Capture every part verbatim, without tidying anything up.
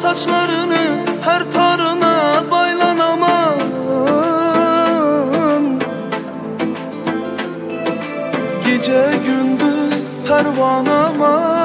saçlarını her tarına baylanamam. Gece gündüz pervanama.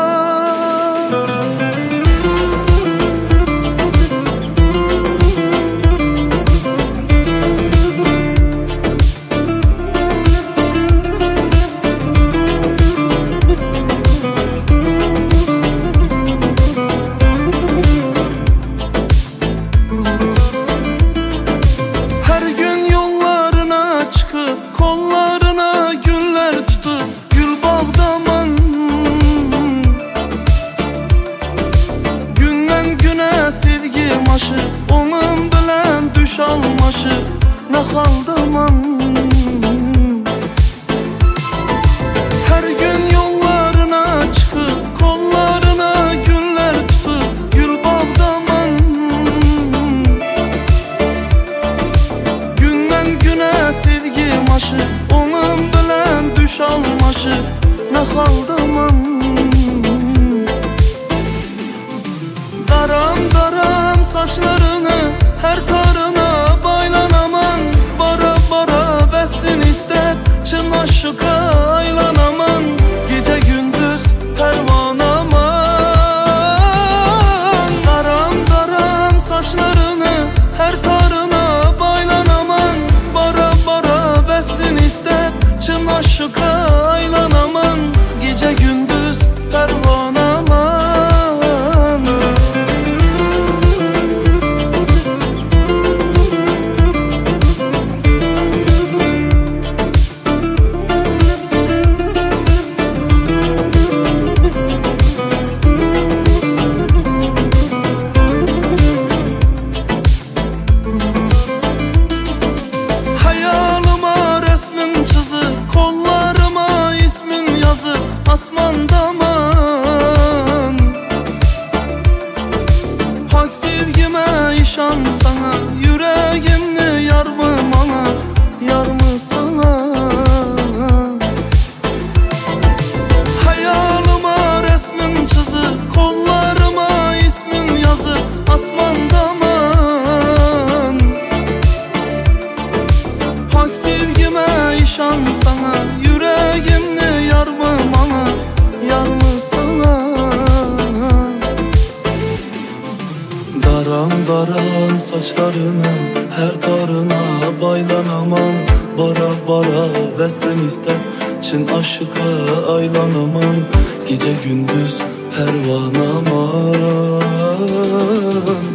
Her gün yollarına çıkıp kollarına güller tutup gül bağdaman. Günden güne sevgim aşıp onun bilen düş almaşıp ne haldaman. Her gün yollarına çıkıp kollarına güller tutup gül bağdaman. Günden güne sevgim aşıp onun bilen düş almaşıp ne haldaman. Daram daram saçlarını her tarına baylanaman. Bara bara vestin ister çın aşıka aylanaman. Gece gündüz pervanaman. Daram daram saçlarını her tarına baylanaman. Bara bara vestin ister çın aşıka aylanaman. Gece gündüz pervanaman. Hayalıma resmin çizip kollarıma ismin yazıp asmandaman. Pak sevgime işan sana yüreğimni yar mı bana yar mı sana. Hayalıma resmin çizip kollarıma ismin yazıp asmandaman. Pak sevgime işan sana yüreğimni yar mı bana yar mı sana. Daran daran saçlarını her tarına baylanaman. Bara bara veslen ister çın aşıka aylanaman. Gece gündüz pervanaman.